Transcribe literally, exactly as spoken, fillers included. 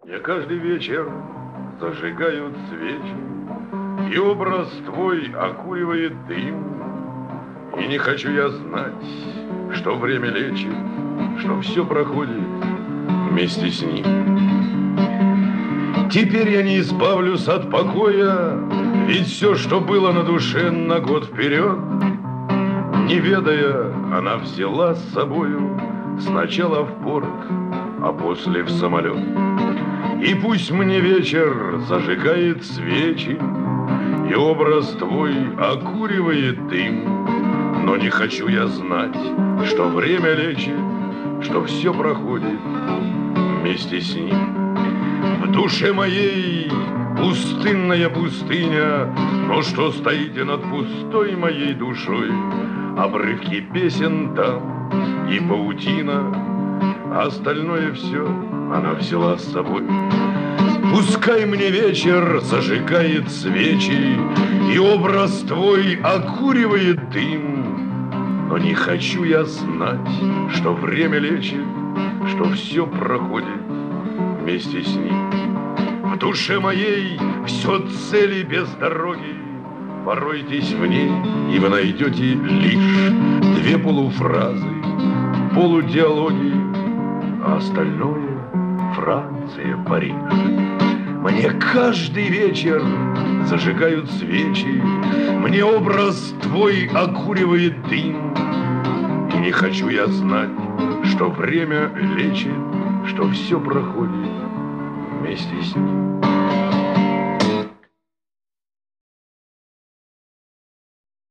Я каждый вечер зажигают свечи, и образ твой окуривает дым. И не хочу я знать, что время лечит, что все проходит вместе с ним. Теперь я не избавлюсь от покоя, ведь все, что было на душе на год вперед, не ведая, она взяла с собою сначала в порт, а после в самолет. И пусть мне вечер зажигает свечи, и образ твой окуривает дым, но не хочу я знать, что время лечит, что все проходит вместе с ним. В душе моей пустынная пустыня, но что стоите над пустой моей душой? Обрывки песен там и паутина, а остальное все она взяла с собой. Пускай мне вечер зажигает свечи, и образ твой окуривает дым, но не хочу я знать, что время лечит, что все проходит вместе с ним. В душе моей все цели без дороги, поройтесь в ней, и вы найдете лишь две полуфразы, полудиалоги, а остальное Франция, Париж. Мне каждый вечер зажигают свечи, мне образ твой окуривает дым, и не хочу я знать, что время лечит, что все проходит вместе с ним.